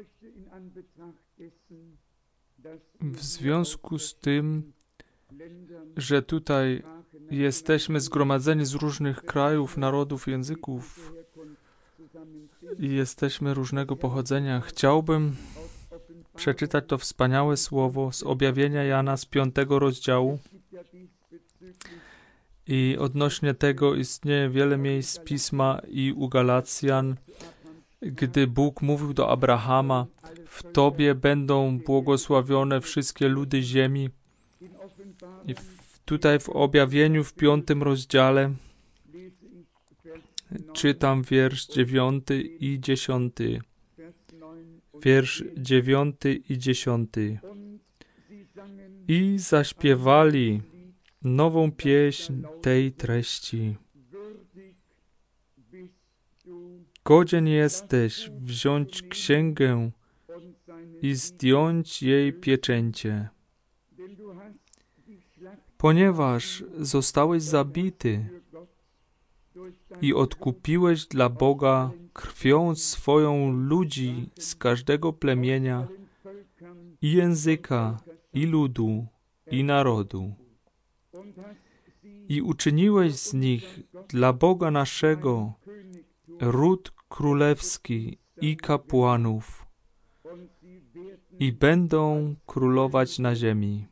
W związku z tym, że tutaj jesteśmy zgromadzeni z różnych krajów, narodów, języków i jesteśmy różnego pochodzenia, chciałbym przeczytać to wspaniałe słowo z objawienia Jana z 5 rozdziału. I odnośnie tego istnieje wiele miejsc Pisma i u Galacjan, gdy Bóg mówił do Abrahama: w Tobie będą błogosławione wszystkie ludy ziemi. I tutaj w objawieniu w 5 rozdziale czytam wiersz 9 i 10. Wiersz 9 i 10. I zaśpiewali nową pieśń tej treści. Godzien jesteś wziąć księgę i zdjąć jej pieczęcie, ponieważ zostałeś zabity i odkupiłeś dla Boga krwią swoją ludzi z każdego plemienia i języka, i ludu, i narodu. I uczyniłeś z nich dla Boga naszego ród królewski i kapłanów, i będą królować na ziemi.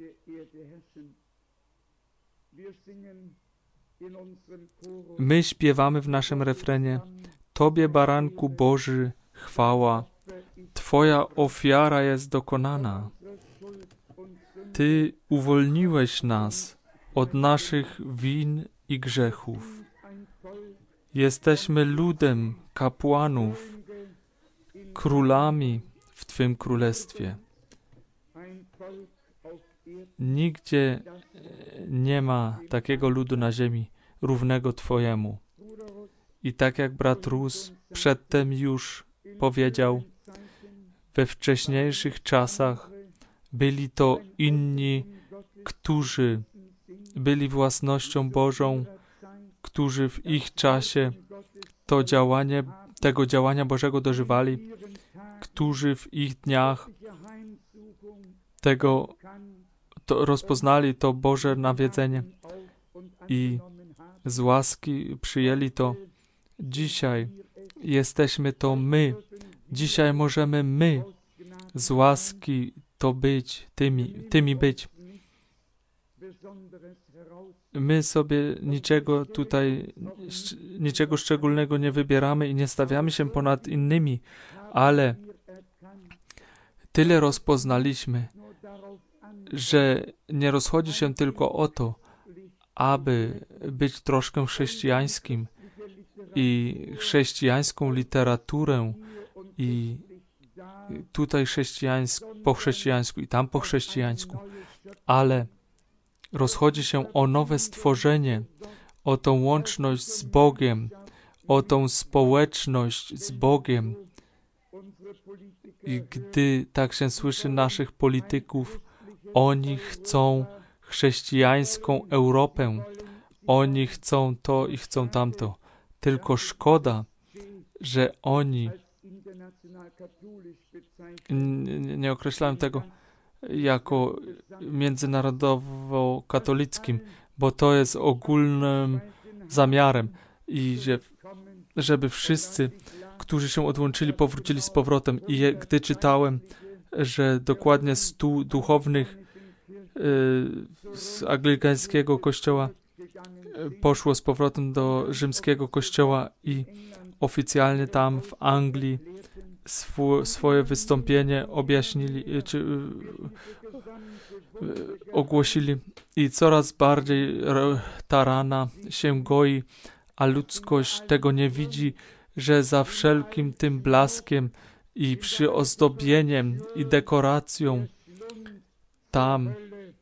My śpiewamy w naszym refrenie: Tobie, Baranku Boży, chwała, Twoja ofiara jest dokonana. Ty uwolniłeś nas od naszych win i grzechów. Jesteśmy ludem kapłanów, królami w Twym królestwie. Nigdzie nie ma takiego ludu na ziemi równego Twojemu. I tak jak brat Rus przedtem już powiedział, we wcześniejszych czasach byli to inni, którzy byli własnością Bożą, którzy w ich czasie tego działania Bożego dożywali, którzy w ich dniach rozpoznali to Boże nawiedzenie i z łaski przyjęli to. Dzisiaj jesteśmy to my. Dzisiaj możemy my z łaski to być, tymi być. My sobie niczego szczególnego nie wybieramy i nie stawiamy się ponad innymi, ale tyle rozpoznaliśmy, że nie rozchodzi się tylko o to, aby być troszkę chrześcijańskim i chrześcijańską literaturę i tutaj po chrześcijańsku i tam po chrześcijańsku, ale rozchodzi się o nowe stworzenie, o tą łączność z Bogiem, o tą społeczność z Bogiem. I gdy tak się słyszy naszych polityków, oni chcą chrześcijańską Europę, oni chcą to i chcą tamto. Tylko szkoda, że oni nie określają tego jako międzynarodowo-katolickim, bo to jest ogólnym zamiarem i żeby wszyscy, którzy się odłączyli, powrócili z powrotem. I gdy czytałem, że dokładnie 100 duchownych z anglikańskiego kościoła poszło z powrotem do rzymskiego kościoła i oficjalnie tam w Anglii swoje wystąpienie objaśnili, czy ogłosili i coraz bardziej ta rana się goi, a ludzkość tego nie widzi, że za wszelkim tym blaskiem i przyozdobieniem i dekoracją tam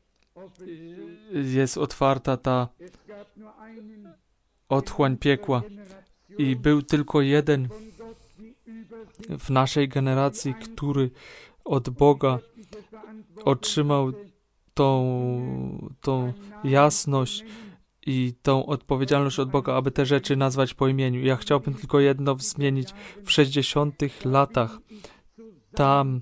jest otwarta ta otchłań piekła. I był tylko jeden w naszej generacji, który od Boga otrzymał tą jasność i tą odpowiedzialność od Boga, aby te rzeczy nazwać po imieniu. Ja chciałbym tylko jedno zmienić. W 60 latach tam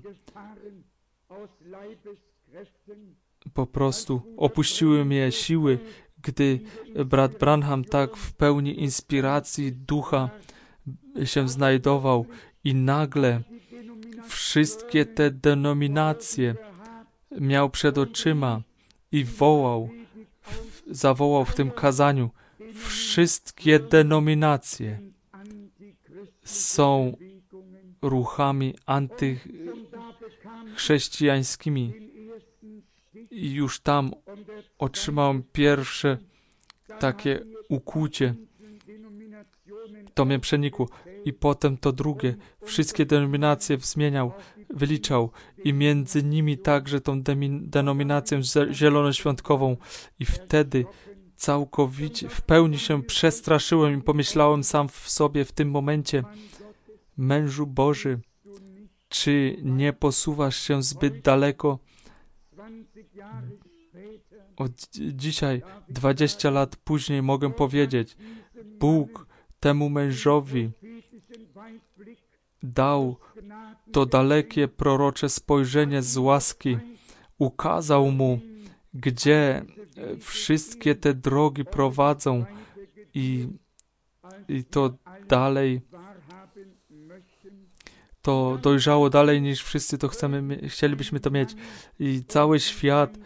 po prostu opuściły mnie siły, gdy brat Branham tak w pełni inspiracji ducha się znajdował i nagle wszystkie te denominacje miał przed oczyma i zawołał w tym kazaniu: wszystkie denominacje są ruchami antychrześcijańskimi. I już tam otrzymałem pierwsze takie ukłucie. To mnie przenikło. I potem to drugie. Wszystkie denominacje wyliczał. I między nimi także tą denominację zielonoświątkową. I wtedy całkowicie, w pełni się przestraszyłem i pomyślałem sam w sobie w tym momencie: mężu Boży, czy nie posuwasz się zbyt daleko? Od dzisiaj, 20 lat później, mogę powiedzieć: Bóg temu mężowi dał to dalekie prorocze spojrzenie z łaski. Ukazał mu, gdzie wszystkie te drogi prowadzą i to dalej, to dojrzało dalej niż wszyscy to chcielibyśmy to mieć. I cały świat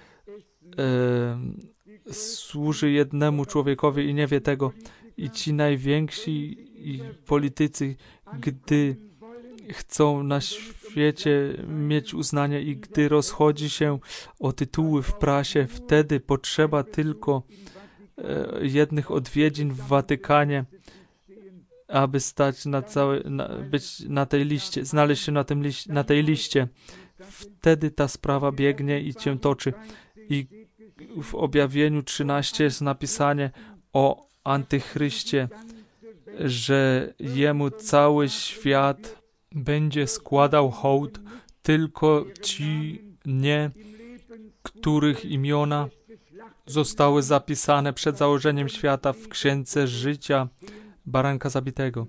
służy jednemu człowiekowi i nie wie tego. I ci najwięksi politycy, gdy chcą na świecie mieć uznanie i gdy rozchodzi się o tytuły w prasie, wtedy potrzeba tylko jednych odwiedzin w Watykanie, aby stać być na tej liście, znaleźć się na tej liście. Wtedy ta sprawa biegnie i cię toczy. I w Objawieniu 13 jest napisane o Antychryście, że jemu cały świat będzie składał hołd, tylko ci nie, których imiona zostały zapisane przed założeniem świata w Księdze Życia Baranka Zabitego.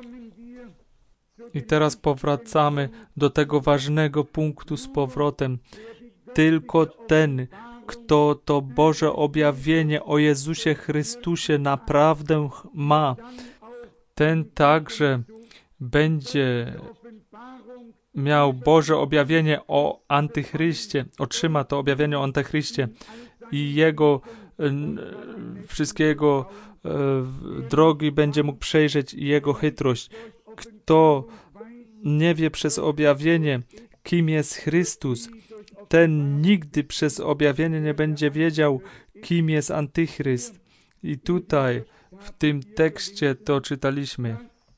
I teraz powracamy do tego ważnego punktu z powrotem. Tylko ten, kto to Boże objawienie o Jezusie Chrystusie naprawdę ma, ten także będzie miał Boże objawienie o Antychryście, otrzyma to objawienie o Antychryście i wszystkie jego drogi będzie mógł przejrzeć i jego chytrość. Kto nie wie przez objawienie, kim jest Chrystus, ten nigdy przez objawienie nie będzie wiedział, kim jest Antychryst. I tutaj, w tym tekście to czytaliśmy,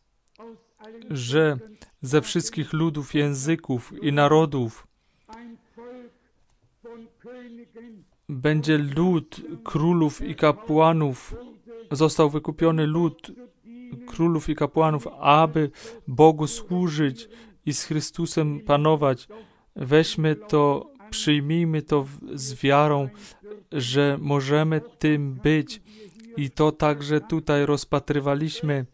że ze wszystkich ludów, języków i narodów będzie lud królów i kapłanów, został wykupiony lud królów i kapłanów, aby Bogu służyć i z Chrystusem panować. Weźmy to, przyjmijmy to z wiarą, że możemy tym być. I to także tutaj rozpatrywaliśmy.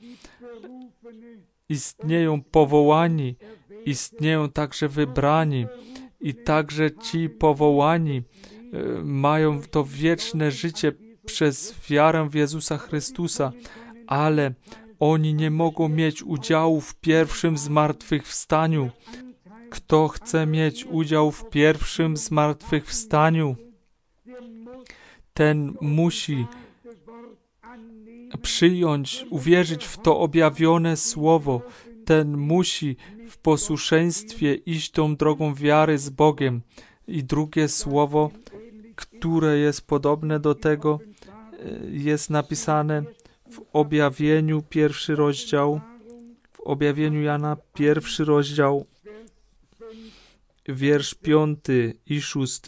Istnieją powołani, istnieją także wybrani i także ci powołani mają to wieczne życie przez wiarę w Jezusa Chrystusa, ale oni nie mogą mieć udziału w pierwszym zmartwychwstaniu. Kto chce mieć udział w pierwszym zmartwychwstaniu, ten musi przyjąć, uwierzyć w to objawione słowo. Ten musi w posłuszeństwie iść tą drogą wiary z Bogiem. I drugie słowo, które jest podobne do tego, jest napisane w Objawieniu 1 rozdział, w Objawieniu Jana 1 rozdział, wiersz 5 i 6.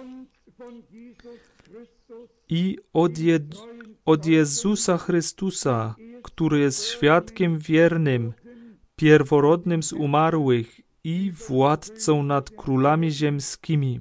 I od Jezusa Chrystusa, który jest świadkiem wiernym, pierworodnym z umarłych i władcą nad królami ziemskimi.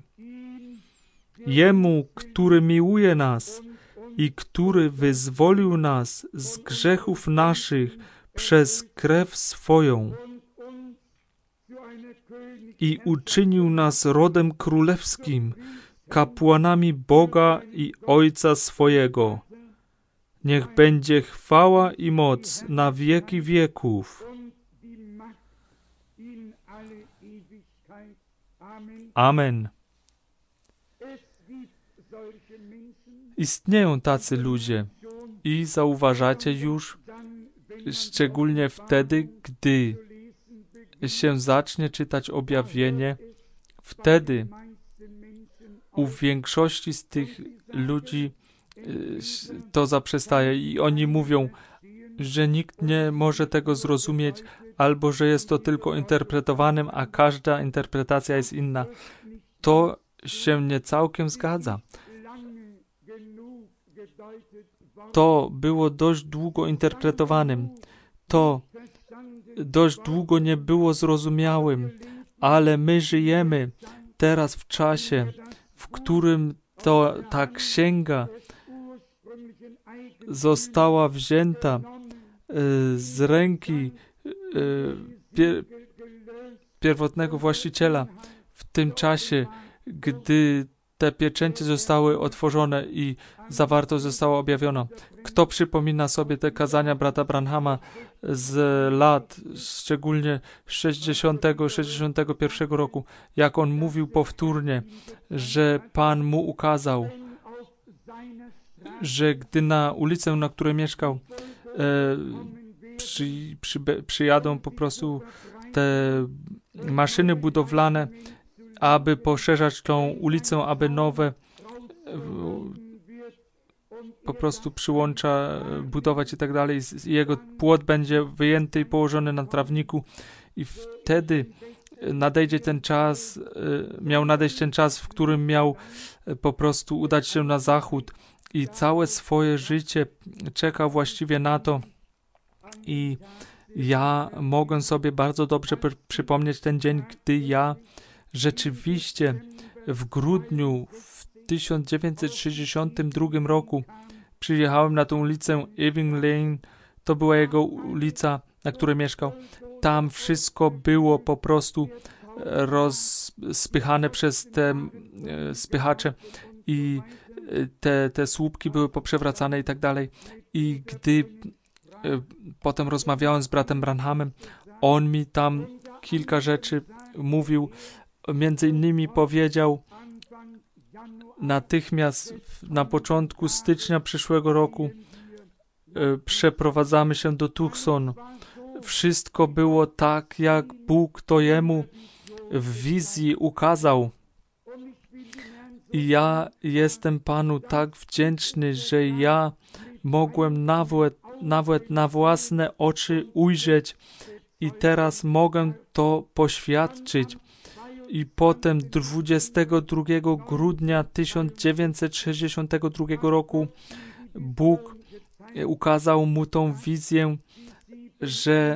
Jemu, który miłuje nas i który wyzwolił nas z grzechów naszych przez krew swoją i uczynił nas rodem królewskim, kapłanami Boga i Ojca swojego. Niech będzie chwała i moc na wieki wieków. Amen. Istnieją tacy ludzie i zauważacie już, szczególnie wtedy, gdy się zacznie czytać objawienie, wtedy u większości z tych ludzi to zaprzestaje i oni mówią, że nikt nie może tego zrozumieć, albo że jest to tylko interpretowanym, a każda interpretacja jest inna. To się nie całkiem zgadza. To było dość długo interpretowanym. To dość długo nie było zrozumiałym, ale my żyjemy teraz w czasie, w którym ta księga została wzięta z ręki pierwotnego właściciela w tym czasie, gdy te pieczęcie zostały otworzone i zawartość została objawiona. Kto przypomina sobie te kazania brata Branhama z lat, szczególnie 61 roku, jak on mówił powtórnie, że Pan mu ukazał, że gdy na ulicę, na której mieszkał, przyjadą po prostu te maszyny budowlane, aby poszerzać tą ulicę, aby nowe po prostu przyłącza budować i tak dalej. Jego płot będzie wyjęty i położony na trawniku i wtedy nadejdzie ten czas, miał nadejść ten czas, w którym miał po prostu udać się na zachód i całe swoje życie czekał właściwie na to i ja mogę sobie bardzo dobrze przypomnieć ten dzień, gdy ja rzeczywiście w grudniu w 1962 roku przyjechałem na tą ulicę Irving Lane, to była jego ulica, na której mieszkał. Tam wszystko było po prostu rozpychane przez te spychacze i te słupki były poprzewracane i tak dalej. I gdy potem rozmawiałem z bratem Branhamem, on mi tam kilka rzeczy mówił, między innymi powiedział, natychmiast na początku stycznia przyszłego roku przeprowadzamy się do Tucson. Wszystko było tak, jak Bóg to jemu w wizji ukazał. I ja jestem Panu tak wdzięczny, że ja mogłem nawet na własne oczy ujrzeć i teraz mogę to poświadczyć. I potem 22 grudnia 1962 roku Bóg ukazał mu tą wizję, że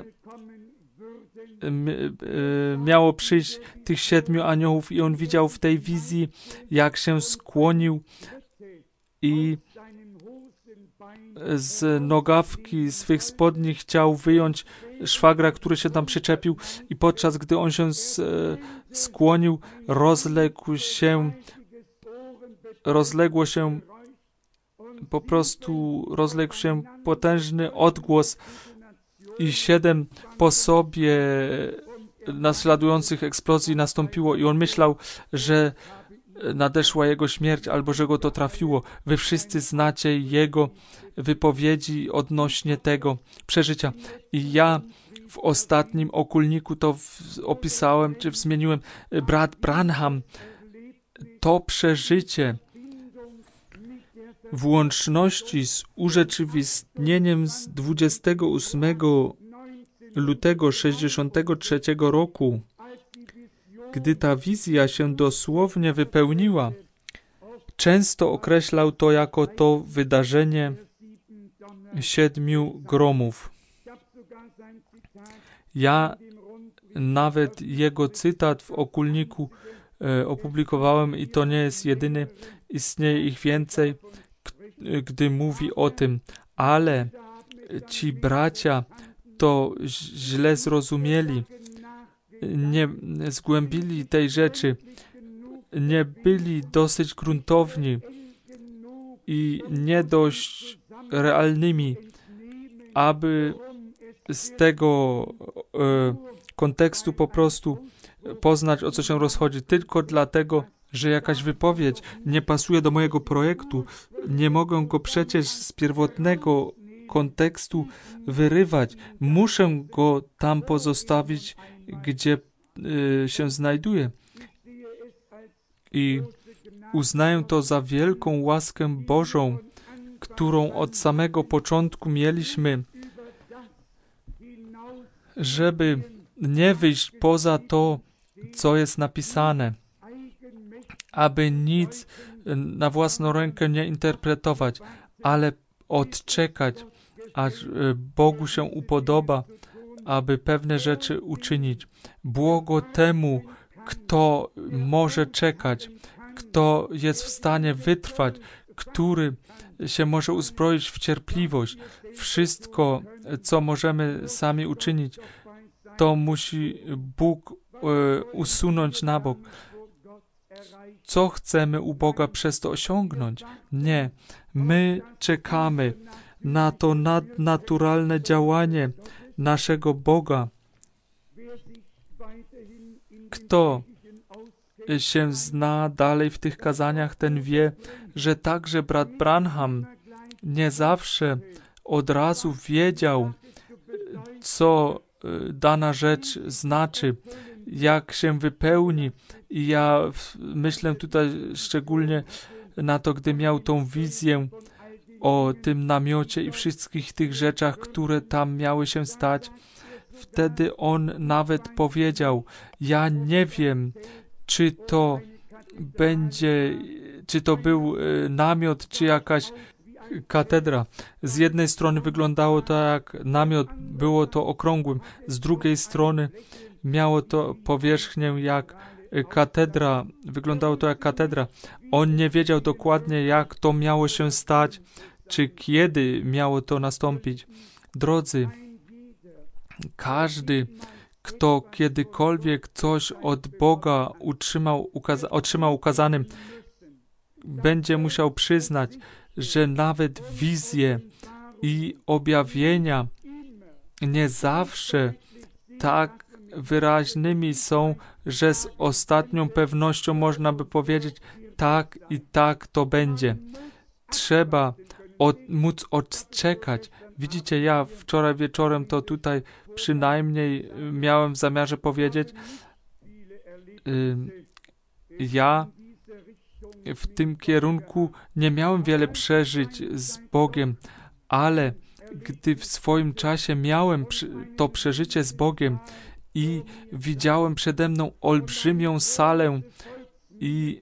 miało przyjść tych 7 aniołów i on widział w tej wizji, jak się skłonił i z nogawki swych spodni chciał wyjąć szwagra, który się tam przyczepił i podczas gdy on się skłonił, rozległ się potężny odgłos i 7 po sobie naśladujących eksplozji nastąpiło i on myślał, że nadeszła jego śmierć albo że go to trafiło. Wy wszyscy znacie jego wypowiedzi odnośnie tego przeżycia. I ja w ostatnim okulniku to opisałem, czy zmieniłem. Brat Branham to przeżycie w łączności z urzeczywistnieniem z 28 lutego 63 roku, gdy ta wizja się dosłownie wypełniła, często określał to jako to wydarzenie 7 gromów. Ja nawet jego cytat w okulniku opublikowałem i to nie jest jedyny, istnieje ich więcej, gdy mówi o tym, ale ci bracia to źle zrozumieli nie zgłębili tej rzeczy, nie byli dosyć gruntowni i nie dość realnymi, aby z tego kontekstu po prostu poznać, o co się rozchodzi. Tylko dlatego, że jakaś wypowiedź nie pasuje do mojego projektu, nie mogę go przecież z pierwotnego kontekstu wyrywać. Muszę go tam pozostawić, gdzie się znajduje. I uznaję to za wielką łaskę Bożą, którą od samego początku mieliśmy, żeby nie wyjść poza to, co jest napisane, aby nic na własną rękę nie interpretować, ale odczekać, aż Bogu się upodoba, aby pewne rzeczy uczynić. Błogo temu, kto może czekać, kto jest w stanie wytrwać, który się może uzbroić w cierpliwość. Wszystko, co możemy sami uczynić, to musi Bóg usunąć na bok. Co chcemy u Boga przez to osiągnąć? Nie. My czekamy na to nadnaturalne działanie naszego Boga. Kto się zna dalej w tych kazaniach, ten wie, że także brat Branham nie zawsze od razu wiedział, co dana rzecz znaczy, jak się wypełni. I ja myślę tutaj szczególnie na to, gdy miał tą wizję o tym namiocie i wszystkich tych rzeczach, które tam miały się stać. Wtedy on nawet powiedział, ja nie wiem, czy to był namiot, czy jakaś katedra. Z jednej strony wyglądało to jak namiot, było to okrągłym, z drugiej strony miało to powierzchnię jak katedra, wyglądało to jak katedra. On nie wiedział dokładnie, jak to miało się stać, czy kiedy miało to nastąpić. Drodzy, każdy, kto kiedykolwiek coś od Boga otrzymał ukazanym, będzie musiał przyznać, że nawet wizje i objawienia nie zawsze tak wyraźnymi są, że z ostatnią pewnością można by powiedzieć tak i tak to będzie. Trzeba móc odczekać. Widzicie, ja wczoraj wieczorem to tutaj przynajmniej miałem w zamiarze powiedzieć, ja w tym kierunku nie miałem wiele przeżyć z Bogiem, ale gdy w swoim czasie miałem to przeżycie z Bogiem i widziałem przede mną olbrzymią salę i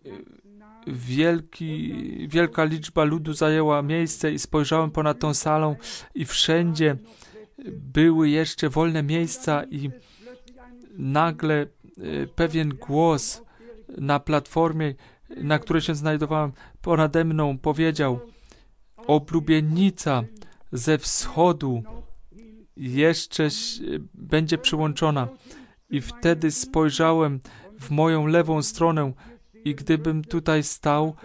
wielka liczba ludu zajęła miejsce i spojrzałem ponad tą salą i wszędzie były jeszcze wolne miejsca i nagle pewien głos na platformie, na której się znajdowałem, ponade mną powiedział: oblubienica ze wschodu jeszcze będzie przyłączona. I wtedy spojrzałem w moją lewą stronę i gdybym tutaj stał,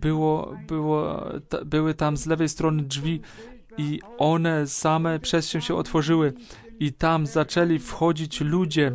były tam z lewej strony drzwi i one same przez się otworzyły i tam zaczęli wchodzić ludzie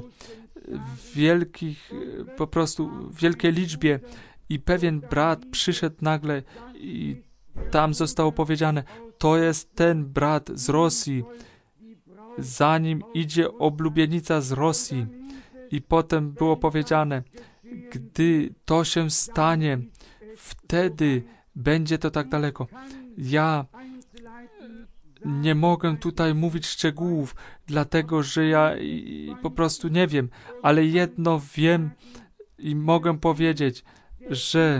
w wielkiej liczbie i pewien brat przyszedł nagle i tam zostało powiedziane: to jest ten brat z Rosji, za nim idzie oblubienica z Rosji. I potem było powiedziane: gdy to się stanie, wtedy będzie to tak daleko. Ja nie mogę tutaj mówić szczegółów, dlatego że ja po prostu nie wiem, ale jedno wiem i mogę powiedzieć, że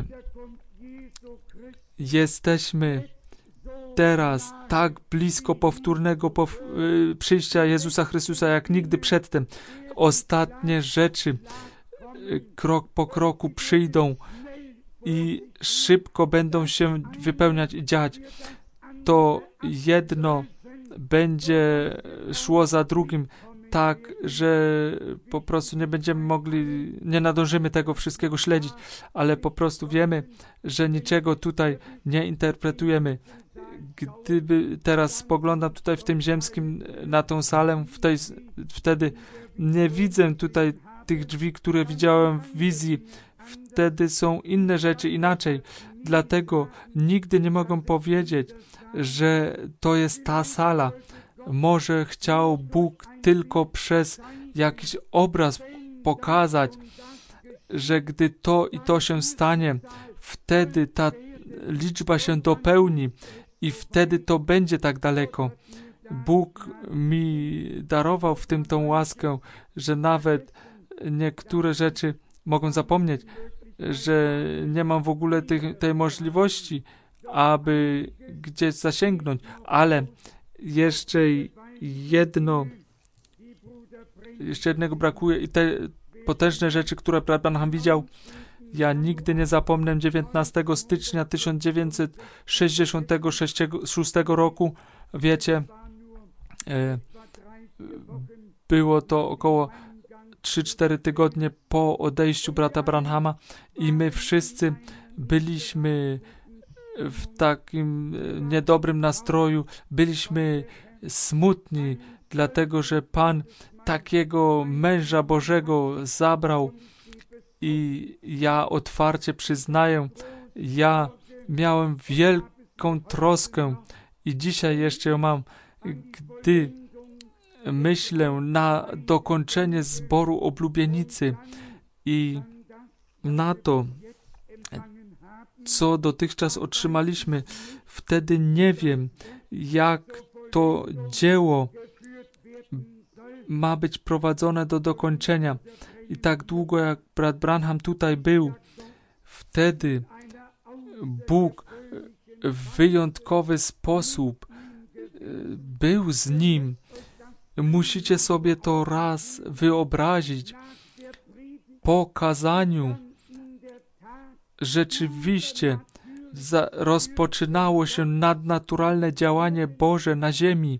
jesteśmy teraz tak blisko powtórnego przyjścia Jezusa Chrystusa jak nigdy przedtem. Ostatnie rzeczy krok po kroku przyjdą i szybko będą się wypełniać i dziać. To jedno będzie szło za drugim. tak, że po prostu nie będziemy mogli, nie nadążymy tego wszystkiego śledzić, ale po prostu wiemy, że niczego tutaj nie interpretujemy. Gdyby teraz spoglądam tutaj w tym ziemskim na tą salę, wtedy nie widzę tutaj tych drzwi, które widziałem w wizji. Wtedy są inne rzeczy inaczej. Dlatego nigdy nie mogę powiedzieć, że to jest ta sala. Może chciał Bóg tylko przez jakiś obraz pokazać, że gdy to i to się stanie, wtedy ta liczba się dopełni i wtedy to będzie tak daleko. Bóg mi darował w tym tą łaskę, że nawet niektóre rzeczy mogą zapomnieć, że nie mam w ogóle tej możliwości, aby gdzieś zasięgnąć, ale jeszcze jednego brakuje i te potężne rzeczy, które brat Branham widział. Ja nigdy nie zapomnę 19 stycznia 1966 roku. Wiecie, było to około 3-4 tygodnie po odejściu brata Branhama i my wszyscy byliśmy w takim niedobrym nastroju, byliśmy smutni, dlatego że Pan takiego męża Bożego zabrał i ja otwarcie przyznaję, ja miałem wielką troskę i dzisiaj jeszcze ją mam, gdy myślę na dokończenie zboru oblubienicy i na to, co dotychczas otrzymaliśmy. Wtedy nie wiem, jak to dzieło ma być prowadzone do dokończenia. I tak długo, jak brat Branham tutaj był, wtedy Bóg w wyjątkowy sposób był z nim. Musicie sobie to raz wyobrazić. Po kazaniu rzeczywiście rozpoczynało się nadnaturalne działanie Boże na ziemi.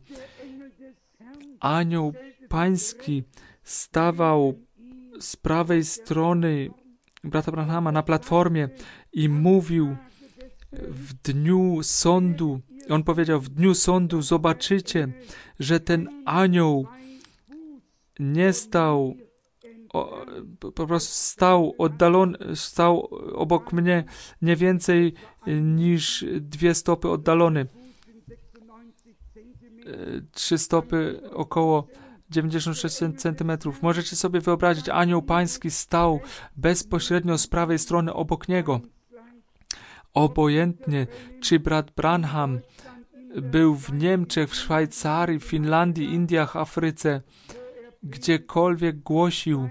Anioł Pański stawał z prawej strony brata Branhama na platformie i mówił w dniu sądu. On powiedział, w dniu sądu zobaczycie, że ten anioł nie stał, po prostu stał obok mnie nie więcej niż 2 stopy oddalony. 3 stopy około 96 centymetrów. Możecie sobie wyobrazić, anioł pański stał bezpośrednio z prawej strony obok niego. Obojętnie, czy brat Branham był w Niemczech, w Szwajcarii, w Finlandii, Indiach, Afryce, gdziekolwiek głosił,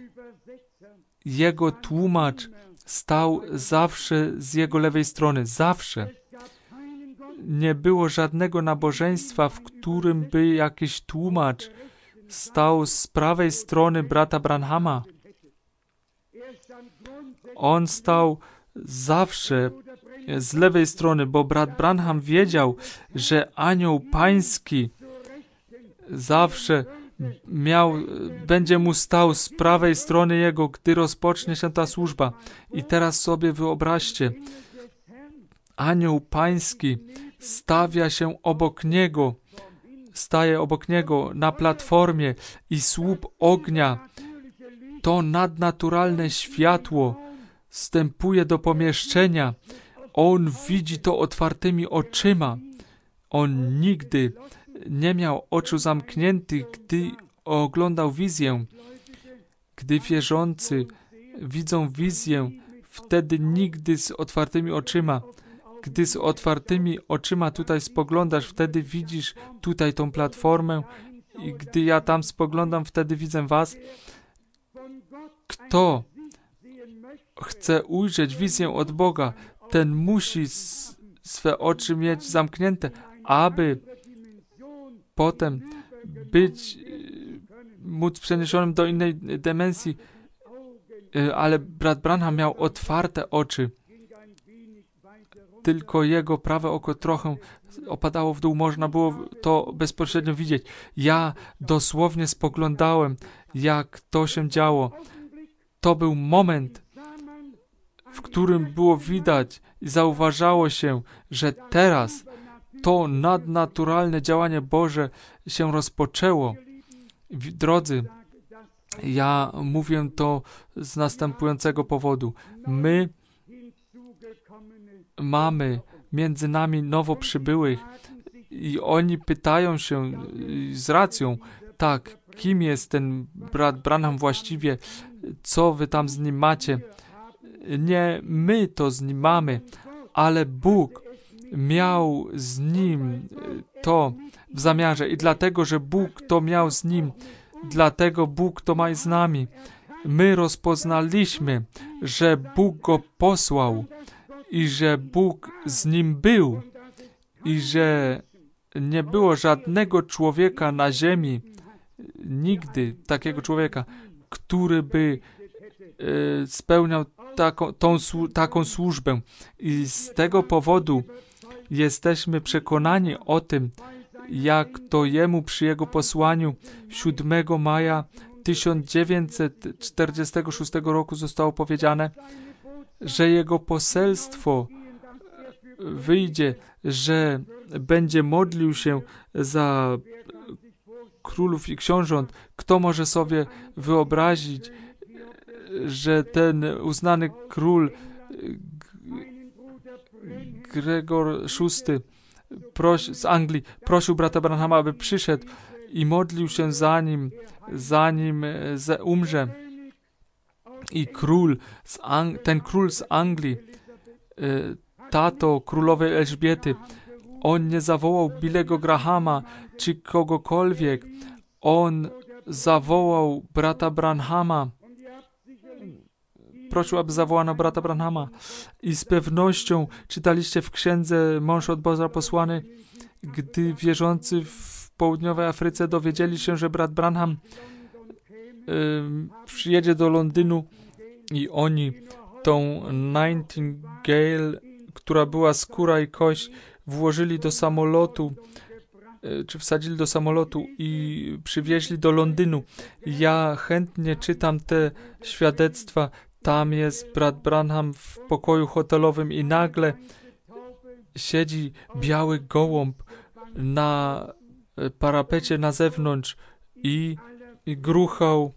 jego tłumacz stał zawsze z jego lewej strony. Zawsze. Nie było żadnego nabożeństwa, w którym by jakiś tłumacz stał z prawej strony brata Branhama. On stał zawsze z lewej strony, bo brat Branham wiedział, że anioł pański zawsze będzie mu stał z prawej strony jego, gdy rozpocznie się ta służba. I teraz sobie wyobraźcie, anioł pański staje obok niego na platformie i słup ognia, to nadnaturalne światło wstępuje do pomieszczenia. On widzi to otwartymi oczyma. On nigdy nie miał oczu zamkniętych, gdy oglądał wizję. Gdy wierzący widzą wizję, wtedy nigdy z otwartymi oczyma. Gdy z otwartymi oczyma tutaj spoglądasz, wtedy widzisz tutaj tą platformę i gdy ja tam spoglądam, wtedy widzę was. Kto chce ujrzeć wizję od Boga, ten musi swe oczy mieć zamknięte, aby potem móc przeniesionym do innej dimensji. Ale brat Branham miał otwarte oczy. tylko jego prawe oko trochę opadało w dół, można było to bezpośrednio widzieć. Ja dosłownie spoglądałem, jak to się działo. To był moment, w którym było widać i zauważało się, że teraz to nadnaturalne działanie Boże się rozpoczęło. Drodzy, ja mówię to z następującego powodu. My mamy między nami nowo przybyłych i oni pytają się z racją, tak, kim jest ten brat Branham właściwie, co wy tam z nim macie. Nie my to z nim mamy, ale Bóg miał z nim to w zamiarze i dlatego, że Bóg to miał z nim, dlatego Bóg to ma i z nami. My rozpoznaliśmy, że Bóg go posłał i że Bóg z nim był i że nie było żadnego człowieka na ziemi, nigdy takiego człowieka, który by spełniał taką służbę. I z tego powodu jesteśmy przekonani o tym, jak to jemu przy jego posłaniu 7 maja 1946 roku zostało powiedziane, że jego poselstwo wyjdzie, że będzie modlił się za królów i książąt. Kto może sobie wyobrazić, że ten uznany król Gregor VI z Anglii prosił brata Branhama, aby przyszedł i modlił się zanim umrze. I ten król z Anglii, tato królowej Elżbiety, on nie zawołał Billego Grahama czy kogokolwiek. On zawołał brata Branhama. Prosił, aby zawołano brata Branhama. I z pewnością czytaliście w księdze Mąż od Boga posłany, gdy wierzący w południowej Afryce dowiedzieli się, że brat Branham przyjedzie do Londynu i oni tą Nightingale, która była skóra i kość, włożyli do samolotu, czy wsadzili do samolotu i przywieźli do Londynu. Ja chętnie czytam te świadectwa. Tam jest brat Branham w pokoju hotelowym i nagle siedzi biały gołąb na parapecie na zewnątrz i gruchał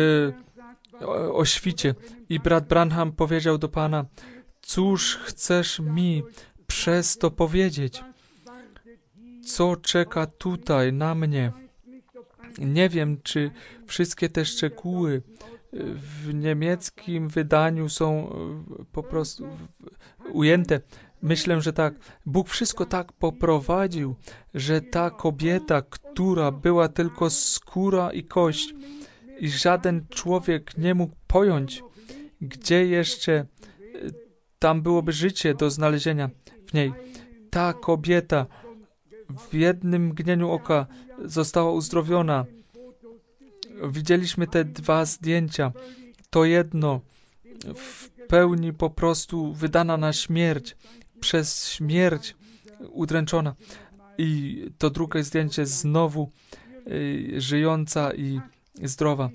o świcie. I brat Branham powiedział do Pana: cóż chcesz mi przez to powiedzieć? Co czeka tutaj na mnie? Nie wiem, czy wszystkie te szczegóły w niemieckim wydaniu są po prostu ujęte. Myślę, że tak. Bóg wszystko tak poprowadził, że ta kobieta, która była tylko skóra i kość i żaden człowiek nie mógł pojąć, gdzie jeszcze tam byłoby życie do znalezienia w niej. Ta kobieta w jednym mgnieniu oka została uzdrowiona. Widzieliśmy te 2 zdjęcia. To jedno w pełni po prostu wydana na śmierć, przez śmierć udręczona. I to drugie zdjęcie znowu żyjąca i zdrowa.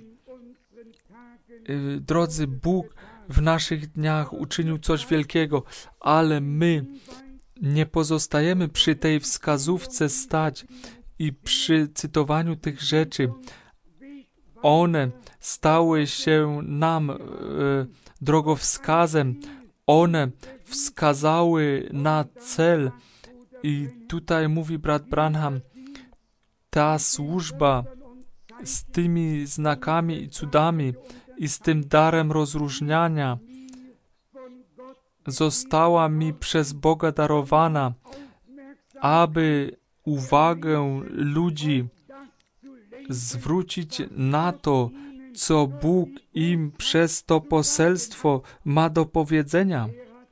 Drodzy, Bóg w naszych dniach uczynił coś wielkiego, ale my nie pozostajemy przy tej wskazówce stać i przy cytowaniu tych rzeczy. One stały się nam drogowskazem. One wskazały na cel. I tutaj mówi brat Branham, ta służba z tymi znakami i cudami i z tym darem rozróżniania została mi przez Boga darowana, aby uwagę ludzi zwrócić na to, co Bóg im przez to poselstwo ma do powiedzenia.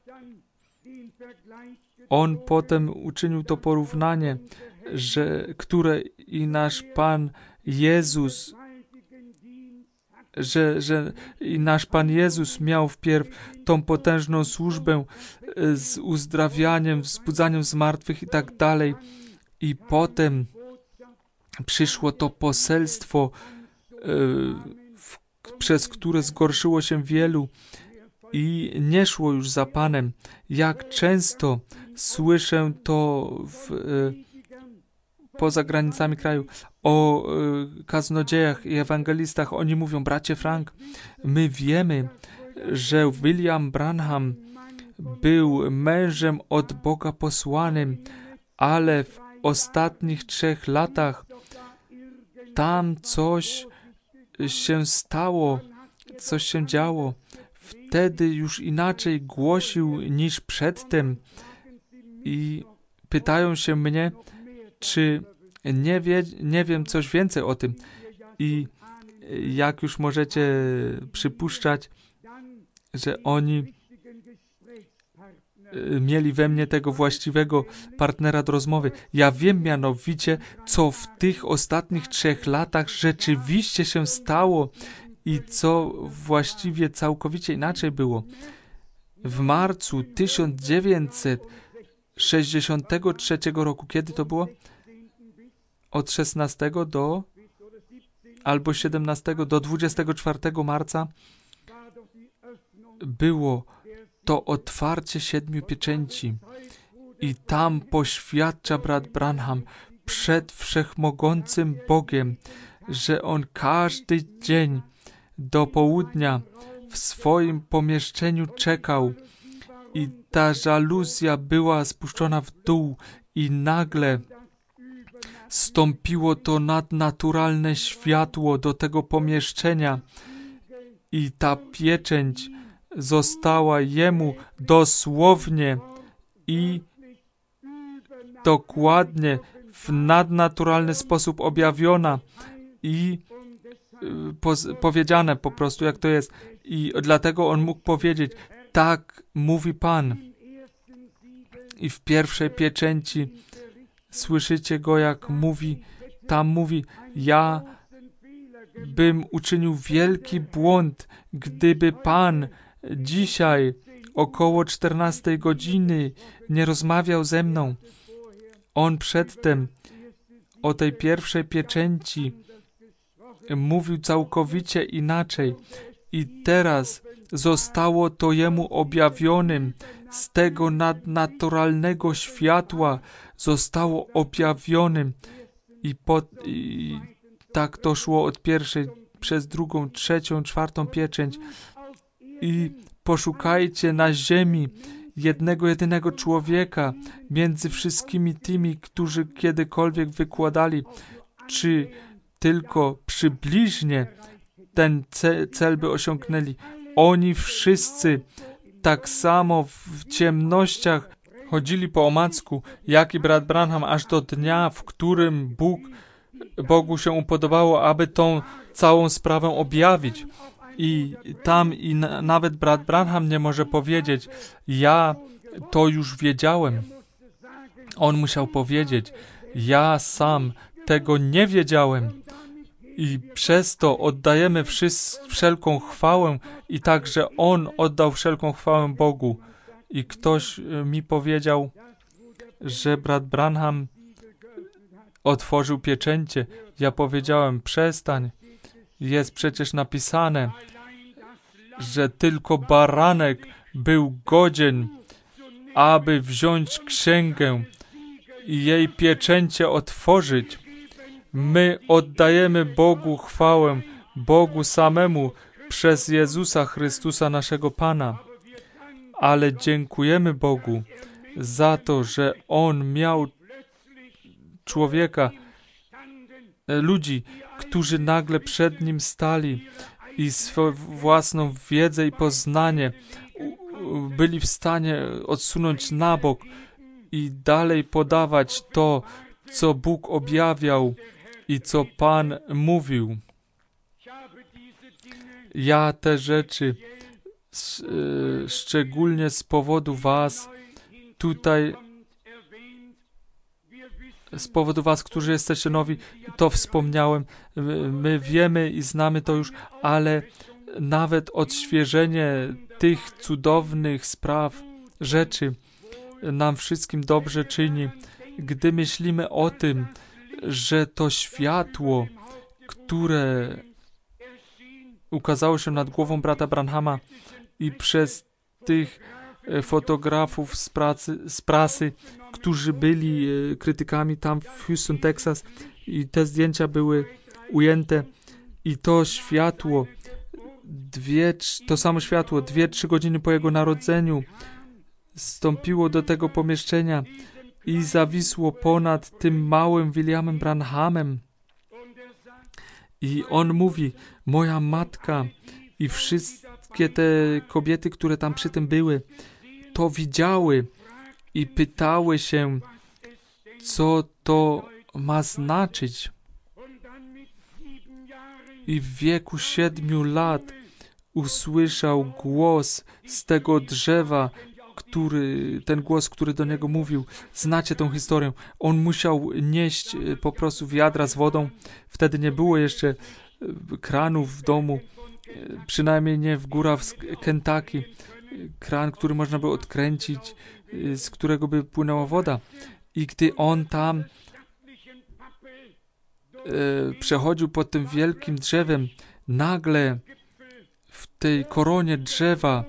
On potem uczynił to porównanie, które i nasz Pan Jezus że i nasz Pan Jezus miał wpierw tą potężną służbę z uzdrawianiem, wzbudzaniem zmartwych i tak dalej. I potem przyszło to poselstwo, przez które zgorszyło się wielu i nie szło już za Panem. Jak często słyszę to poza granicami kraju o kaznodziejach i ewangelistach. Oni mówią: bracie Frank, my wiemy, że William Branham był mężem od Boga posłanym, ale w ostatnich 3 latach tam coś się stało, coś się działo. Wtedy już inaczej głosił niż przedtem i pytają się mnie, czy nie wiem coś więcej o tym. I jak już możecie przypuszczać, że oni mieli we mnie tego właściwego partnera do rozmowy. Ja wiem mianowicie, co w tych ostatnich 3 latach rzeczywiście się stało i co właściwie całkowicie inaczej było. W marcu 1963 roku, kiedy to było? Od 16 do albo 17 do 24 marca było to otwarcie 7 pieczęci i tam poświadcza brat Branham przed wszechmogącym Bogiem, że on każdy dzień do południa w swoim pomieszczeniu czekał i ta żaluzja była spuszczona w dół i nagle stąpiło to nadnaturalne światło do tego pomieszczenia i ta pieczęć została jemu dosłownie i dokładnie w nadnaturalny sposób objawiona i powiedziane po prostu, jak to jest. I dlatego on mógł powiedzieć: tak mówi Pan. I w pierwszej pieczęci słyszycie go, jak mówi, tam mówi: ja bym uczynił wielki błąd, gdyby Pan dzisiaj około 14 godziny nie rozmawiał ze mną. On przedtem o tej pierwszej pieczęci mówił całkowicie inaczej i teraz zostało to jemu objawionym. Z tego nadnaturalnego światła zostało objawionym i tak to szło od pierwszej przez drugą, trzecią, czwartą pieczęć. I poszukajcie na ziemi jednego, jedynego człowieka między wszystkimi tymi, którzy kiedykolwiek wykładali, czy tylko przybliżnie ten cel by osiągnęli. Oni wszyscy tak samo w ciemnościach chodzili po omacku, jak i brat Branham, aż do dnia, w którym Bogu się upodobało, aby tą całą sprawę objawić. I tam nawet brat Branham nie może powiedzieć: ja to już wiedziałem. On musiał powiedzieć: ja sam tego nie wiedziałem. I przez to oddajemy wszelką chwałę i także on oddał wszelką chwałę Bogu. I ktoś mi powiedział, że brat Branham otworzył pieczęcie. Ja powiedziałem: przestań. Jest przecież napisane, że tylko baranek był godzien, aby wziąć księgę i jej pieczęcie otworzyć. My oddajemy Bogu chwałę, Bogu samemu, przez Jezusa Chrystusa, naszego Pana. Ale dziękujemy Bogu za to, że On miał ludzi, którzy nagle przed Nim stali i swoją własną wiedzę i poznanie byli w stanie odsunąć na bok i dalej podawać to, co Bóg objawiał i co Pan mówił. Ja te rzeczy szczególnie z powodu was tutaj z powodu was, którzy jesteście nowi, to wspomniałem. My wiemy i znamy to już, ale nawet odświeżenie tych cudownych spraw, rzeczy nam wszystkim dobrze czyni. Gdy myślimy o tym, że to światło, które ukazało się nad głową brata Branhama i przez tych fotografów z prasy, którzy byli krytykami tam w Houston, Texas, i te zdjęcia były ujęte i to światło, to samo światło 2-3 godziny po jego narodzeniu wstąpiło do tego pomieszczenia i zawisło ponad tym małym Williamem Branhamem. I on mówi, moja matka i wszystkie te kobiety, które tam przy tym były, to widziały i pytały się, co to ma znaczyć. I w wieku 7 lat usłyszał głos z tego drzewa, ten głos, który do niego mówił. Znacie tą historię. On musiał nieść po prostu wiadra z wodą. Wtedy nie było jeszcze kranów w domu, przynajmniej nie w górach Kentucky. Kran, który można by odkręcić, z którego by płynęła woda. I gdy on tam przechodził pod tym wielkim drzewem, nagle w tej koronie drzewa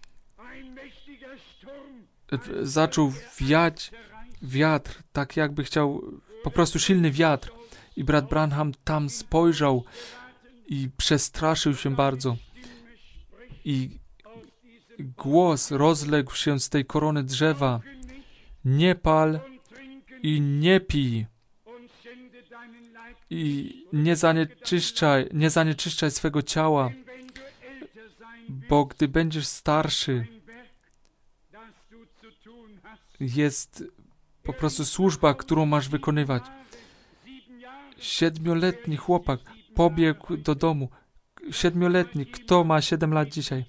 zaczął wiać wiatr, tak jakby chciał, po prostu silny wiatr. I brat Branham tam spojrzał i przestraszył się bardzo. I głos rozległ się z tej korony drzewa. Nie pal i nie pij. I nie zanieczyszczaj swego ciała, bo gdy będziesz starszy, jest po prostu służba, którą masz wykonywać. 7-letni chłopak pobiegł do domu. 7-letni, kto ma 7 lat dzisiaj?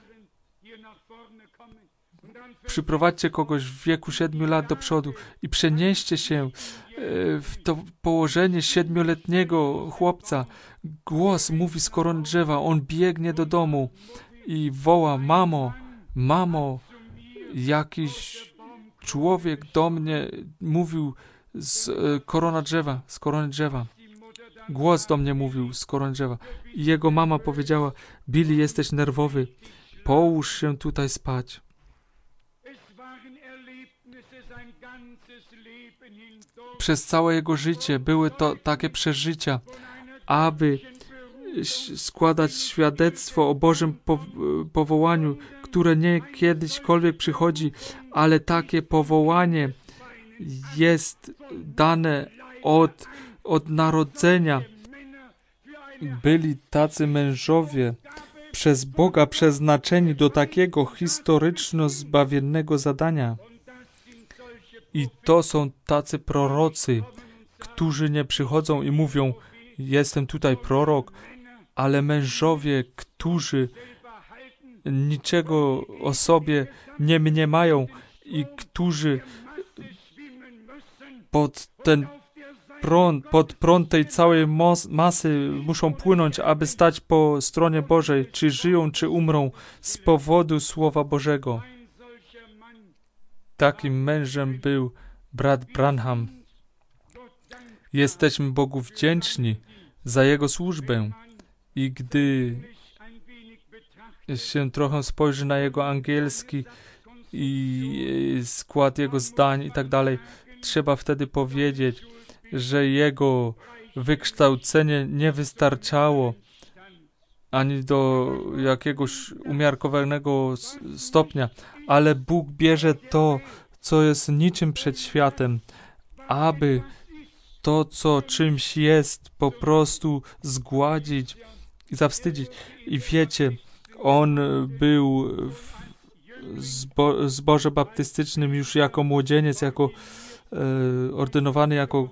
Przyprowadźcie kogoś w wieku 7 lat do przodu i przenieście się w to położenie 7-letniego chłopca. Głos mówi z korony drzewa. On biegnie do domu i woła, mamo, mamo. Jakiś człowiek do mnie mówił z korony drzewa. Głos do mnie mówił z korony drzewa. I jego mama powiedziała, Billy, jesteś nerwowy. Połóż się tutaj spać. Przez całe jego życie były to takie przeżycia, aby składać świadectwo o Bożym powołaniu, które nie kiedyśkolwiek przychodzi, ale takie powołanie jest dane od narodzenia. Byli tacy mężowie przez Boga przeznaczeni do takiego historyczno-zbawiennego zadania. I to są tacy prorocy, którzy nie przychodzą i mówią, jestem tutaj prorok, ale mężowie, którzy niczego o sobie nie mniemają i którzy pod prąd tej całej masy muszą płynąć, aby stać po stronie Bożej, czy żyją, czy umrą z powodu Słowa Bożego. Takim mężem był brat Branham. Jesteśmy Bogu wdzięczni za jego służbę i gdy się trochę spojrzy na jego angielski i skład jego zdań i tak dalej, trzeba wtedy powiedzieć, że jego wykształcenie nie wystarczało ani do jakiegoś umiarkowanego stopnia, ale Bóg bierze to, co jest niczym przed światem, aby to, co czymś jest, po prostu zgładzić i zawstydzić. I wiecie, on był w zborze baptystycznym już jako młodzieniec, jako ordynowany jako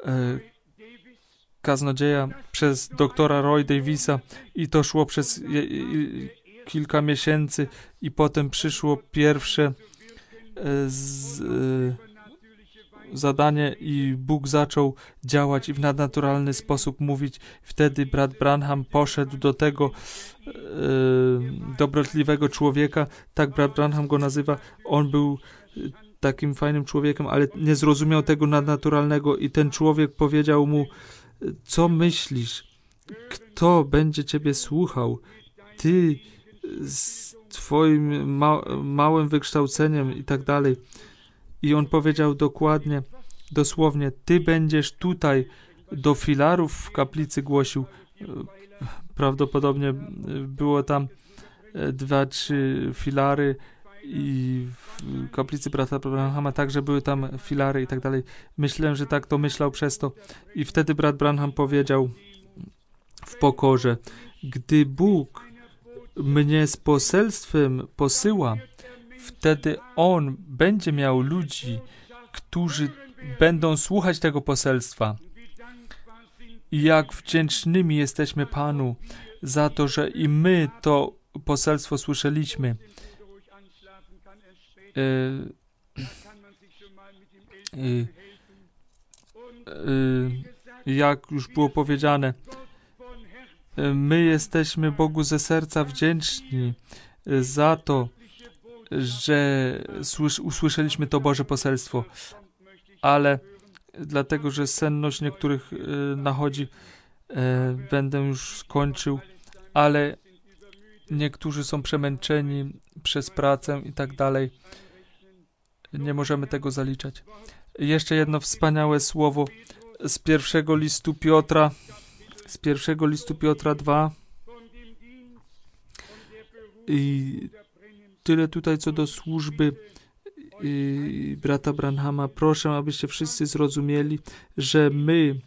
kaznodzieja przez doktora Roy Davisa i to szło przez kilka miesięcy i potem przyszło pierwsze zadanie i Bóg zaczął działać i w nadnaturalny sposób mówić. Wtedy brat Branham poszedł do tego dobrotliwego człowieka, tak brat Branham go nazywa. On był takim fajnym człowiekiem, ale nie zrozumiał tego nadnaturalnego i ten człowiek powiedział mu: co myślisz? Kto będzie ciebie słuchał? Ty z twoim małym wykształceniem i tak dalej. I on powiedział dosłownie, ty będziesz tutaj do filarów w kaplicy głosił. Prawdopodobnie było tam 2-3 filary i w kaplicy brata Branhama także były tam filary i tak dalej. Myślałem, że tak to myślał przez to. I wtedy brat Branham powiedział w pokorze: gdy Bóg mnie z poselstwem posyła, wtedy On będzie miał ludzi, którzy będą słuchać tego poselstwa. I jak wdzięcznymi jesteśmy Panu za to, że i my to poselstwo słyszeliśmy. Jak już było powiedziane, my jesteśmy Bogu ze serca wdzięczni za to, że usłyszeliśmy to Boże poselstwo. Ale dlatego, że senność niektórych nachodzi, będę już skończył, ale niektórzy są przemęczeni przez pracę i tak dalej. Nie możemy tego zaliczać. Jeszcze jedno wspaniałe słowo z pierwszego listu Piotra 2. I tyle tutaj co do służby brata Branhama. Proszę, abyście wszyscy zrozumieli, że my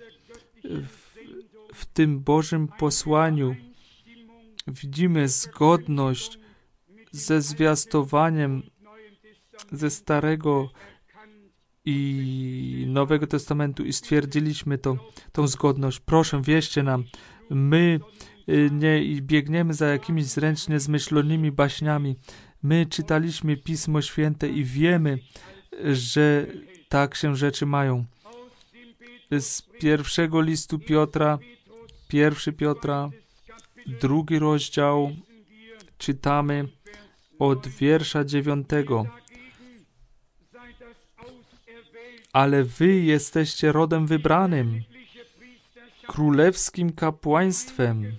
w tym Bożym posłaniu widzimy zgodność ze zwiastowaniem ze Starego i Nowego Testamentu i stwierdziliśmy tą zgodność. Proszę, wierzcie nam, my nie biegniemy za jakimiś zręcznie zmyślonymi baśniami. My czytaliśmy Pismo Święte i wiemy, że tak się rzeczy mają. Z pierwszego listu Piotra, 1 Piotra, 2 rozdział, czytamy od wiersza 9. Ale wy jesteście rodem wybranym, królewskim kapłaństwem,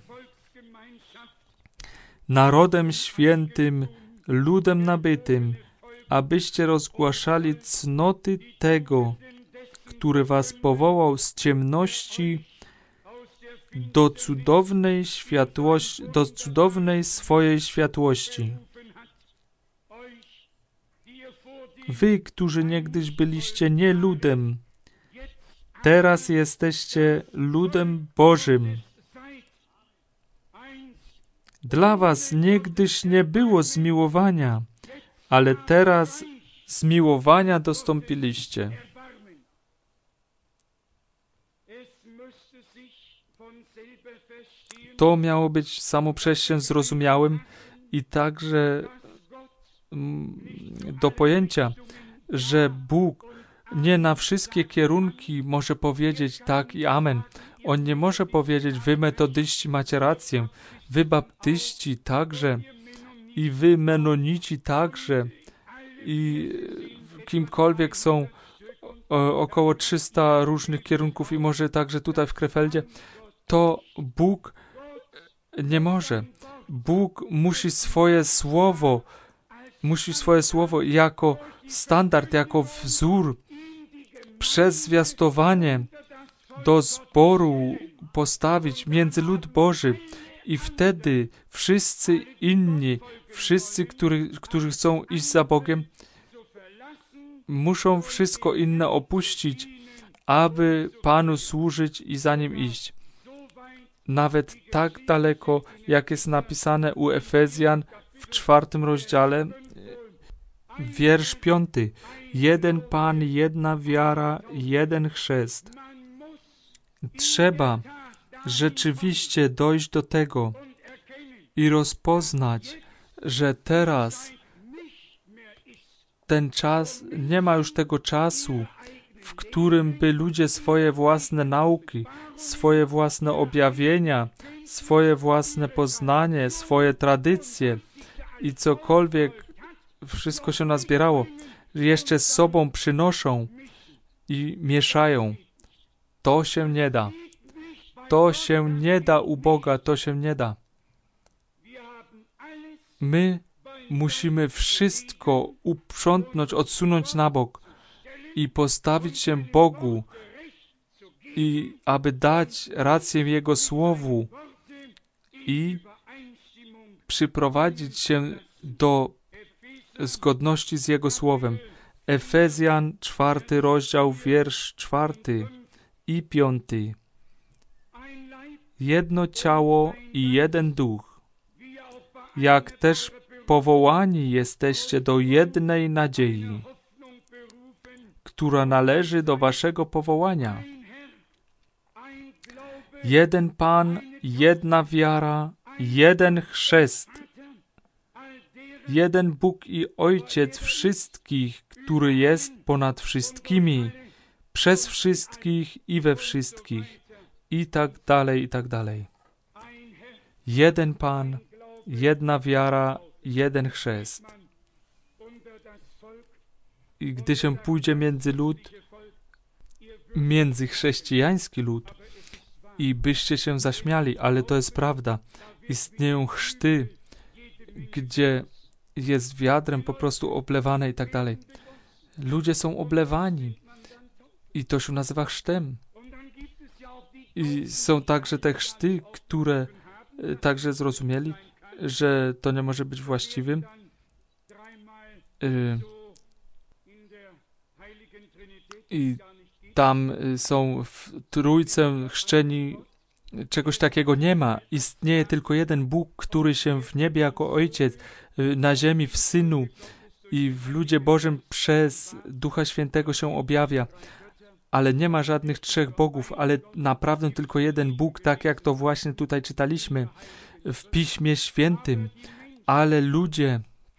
narodem świętym, ludem nabytym, abyście rozgłaszali cnoty tego, który was powołał z ciemności do cudownej swojej światłości. Wy, którzy niegdyś byliście nie ludem, teraz jesteście ludem Bożym. Dla was niegdyś nie było zmiłowania, ale teraz zmiłowania dostąpiliście. To miało być samo przez się zrozumiałym i także do pojęcia, że Bóg nie na wszystkie kierunki może powiedzieć tak i amen. On nie może powiedzieć: wy metodyści macie rację, wy baptyści także i wy menonici także i kimkolwiek są około 300 różnych kierunków i może także tutaj w Krefeldzie, to Bóg nie może. Bóg musi swoje słowo jako standard, jako wzór przez zwiastowanie do zboru postawić między lud Boży i wtedy wszyscy inni, którzy chcą iść za Bogiem, muszą wszystko inne opuścić, aby Panu służyć i za Nim iść. Nawet tak daleko, jak jest napisane u Efezjan w 4 rozdziale, wiersz 5. Jeden Pan, jedna wiara, jeden chrzest. Trzeba rzeczywiście dojść do tego i rozpoznać, że teraz ten czas, nie ma już tego czasu, w którym by ludzie swoje własne nauki, swoje własne objawienia, swoje własne poznanie, swoje tradycje i cokolwiek, wszystko się nazbierało, jeszcze z sobą przynoszą i mieszają. To się nie da. To się nie da u Boga, to się nie da. My musimy wszystko uprzątnąć, odsunąć na bok i postawić się Bogu i aby dać rację Jego Słowu i przyprowadzić się do zgodności z Jego Słowem. Efezjan 4 rozdział, wiersz 4 i 5. Jedno ciało i jeden duch, jak też powołani jesteście do jednej nadziei, która należy do waszego powołania. Jeden Pan, jedna wiara, jeden chrzest, jeden Bóg i Ojciec wszystkich, który jest ponad wszystkimi, przez wszystkich i we wszystkich, i tak dalej, i tak dalej. Jeden Pan, jedna wiara, jeden chrzest. I gdy się pójdzie między lud, między chrześcijański lud, i byście się zaśmiali, ale to jest prawda. Istnieją chrzty, gdzie jest wiadrem po prostu oblewane i tak dalej. Ludzie są oblewani i to się nazywa chrztem. I są także te chrzty, które także zrozumieli, że to nie może być właściwym. I tam są w Trójce chrzczeni, czegoś takiego nie ma. Istnieje tylko jeden Bóg, który się w niebie jako Ojciec, na ziemi w Synu i w ludzie Bożym przez Ducha Świętego się objawia. Ale nie ma żadnych trzech bogów, ale naprawdę tylko jeden Bóg, tak jak to właśnie tutaj czytaliśmy w Piśmie Świętym. Ale ludzie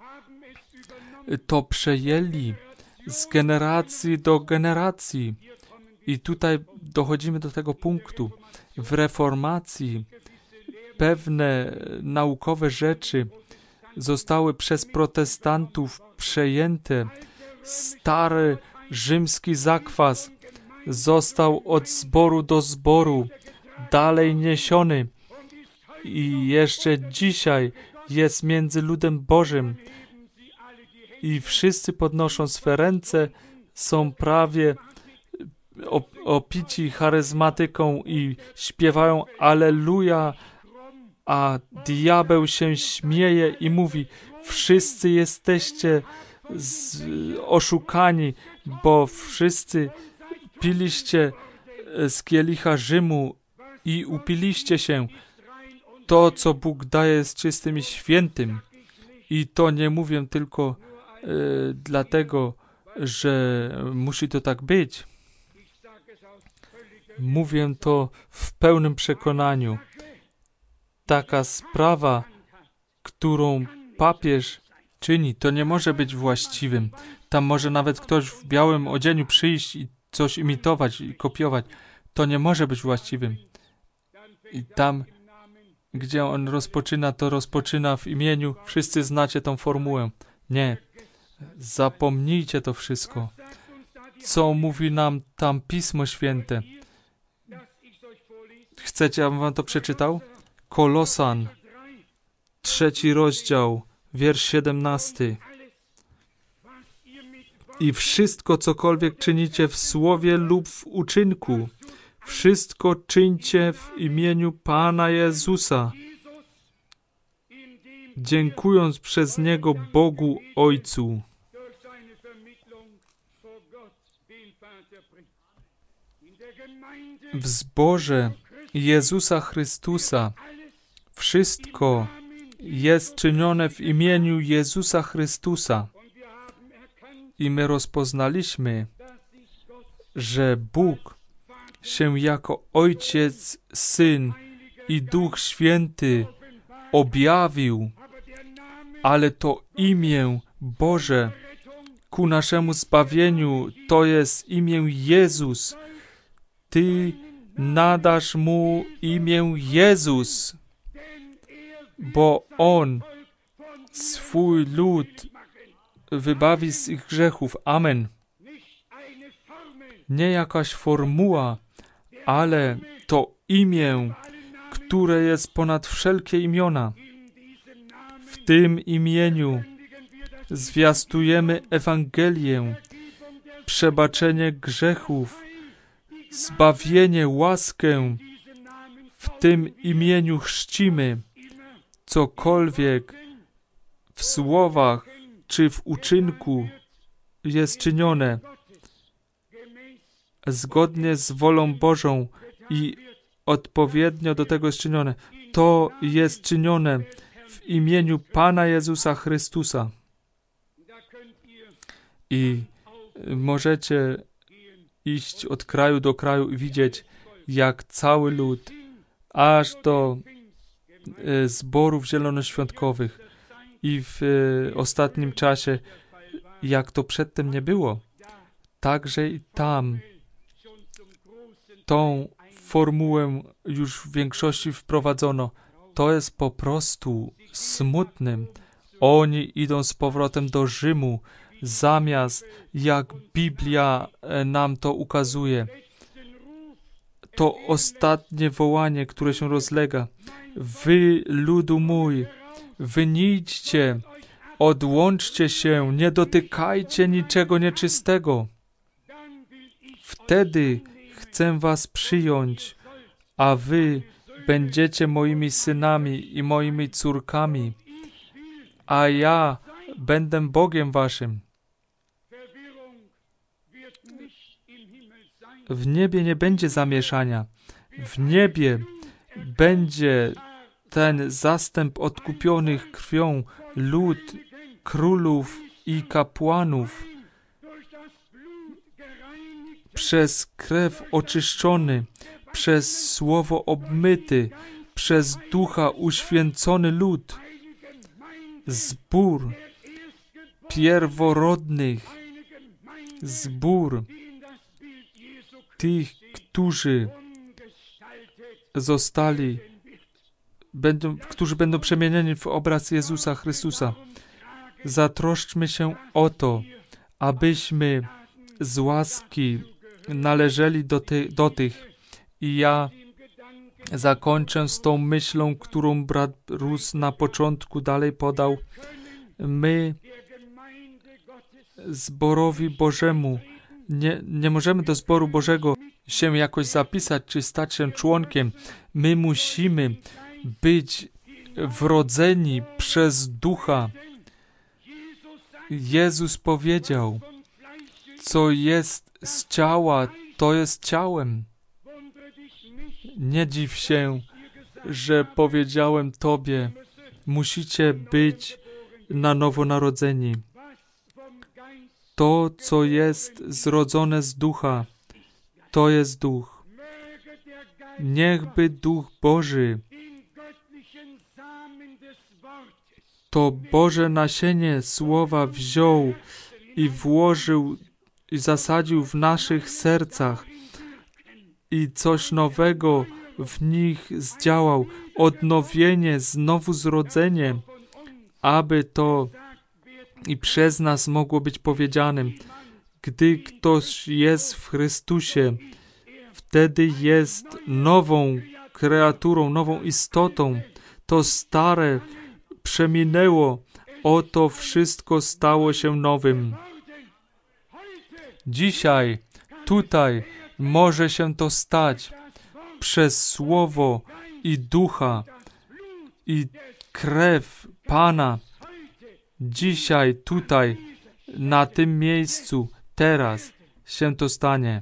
to przejęli z generacji do generacji. I tutaj dochodzimy do tego punktu. W reformacji pewne naukowe rzeczy zostały przez protestantów przejęte. Stary rzymski zakwas został od zboru do zboru dalej niesiony i jeszcze dzisiaj jest między ludem Bożym i wszyscy podnoszą swe ręce, są prawie opici charyzmatyką i śpiewają Alleluja, a diabeł się śmieje i mówi: wszyscy jesteście oszukani, bo wszyscy piliście z kielicha Rzymu i upiliście się. To, co Bóg daje, jest czystym i świętym. I to nie mówię tylko dlatego, że musi to tak być. Mówię to w pełnym przekonaniu. Taka sprawa, którą papież czyni, to nie może być właściwym. Tam może nawet ktoś w białym odzieniu przyjść i coś imitować i kopiować. To nie może być właściwym. I tam, gdzie on rozpoczyna, to rozpoczyna w imieniu. Wszyscy znacie tą formułę. Nie. Zapomnijcie to wszystko. Co mówi nam tam Pismo Święte? Chcecie, abym wam to przeczytał? Kolosan, 3 rozdział, wiersz 17. I wszystko, cokolwiek czynicie w słowie lub w uczynku, wszystko czyńcie w imieniu Pana Jezusa, dziękując przez Niego Bogu Ojcu. W zborze Jezusa Chrystusa wszystko jest czynione w imieniu Jezusa Chrystusa. I my rozpoznaliśmy, że Bóg się jako Ojciec, Syn i Duch Święty objawił, ale to imię Boże, ku naszemu zbawieniu, to jest imię Jezus. Ty nadasz mu imię Jezus, bo On swój lud wybawi z ich grzechów. Amen. Nie jakaś formuła, ale to imię, które jest ponad wszelkie imiona. W tym imieniu zwiastujemy Ewangelię, przebaczenie grzechów, zbawienie, łaskę. W tym imieniu chrzcimy. Cokolwiek w słowach czy w uczynku jest czynione zgodnie z wolą Bożą i odpowiednio do tego jest czynione, to jest czynione w imieniu Pana Jezusa Chrystusa. I możecie iść od kraju do kraju i widzieć, jak cały lud, aż do zborów zielonoświątkowych i w ostatnim czasie, jak to przedtem nie było. Także i tam tą formułę już w większości wprowadzono. To jest po prostu smutnym. Oni idą z powrotem do Rzymu, zamiast jak Biblia nam to ukazuje. To ostatnie wołanie, które się rozlega. Wy, ludu mój, wyjdźcie, odłączcie się, nie dotykajcie niczego nieczystego. Wtedy chcę was przyjąć, a wy będziecie moimi synami i moimi córkami, a ja będę Bogiem waszym. W niebie nie będzie zamieszania. W niebie będzie ten zastęp odkupionych krwią lud królów i kapłanów, przez krew oczyszczony, przez słowo obmyty, przez ducha uświęcony lud, zbór pierworodnych, zbór tych, którzy którzy będą przemienieni w obraz Jezusa Chrystusa. Zatroszczmy się o to, abyśmy z łaski należeli do tych. I ja zakończę z tą myślą, którą brat Rus na początku dalej podał. My, zborowi Bożemu, nie możemy do zboru Bożego się jakoś zapisać, czy stać się członkiem. My musimy być wrodzeni przez Ducha. Jezus powiedział, co jest z ciała, to jest ciałem. Nie dziw się, że powiedziałem tobie, musicie być na nowo narodzeni. To, co jest zrodzone z Ducha, to jest Duch. Niechby Duch Boży, to Boże nasienie Słowa wziął i włożył i zasadził w naszych sercach i coś nowego w nich zdziałał, odnowienie, znowu zrodzenie, aby to i przez nas mogło być powiedzianym. Gdy ktoś jest w Chrystusie, wtedy jest nową kreaturą, nową istotą. To stare przeminęło, oto wszystko stało się nowym. Dzisiaj, tutaj może się to stać przez Słowo i Ducha i krew Pana. Dzisiaj, tutaj, na tym miejscu, teraz się to stanie.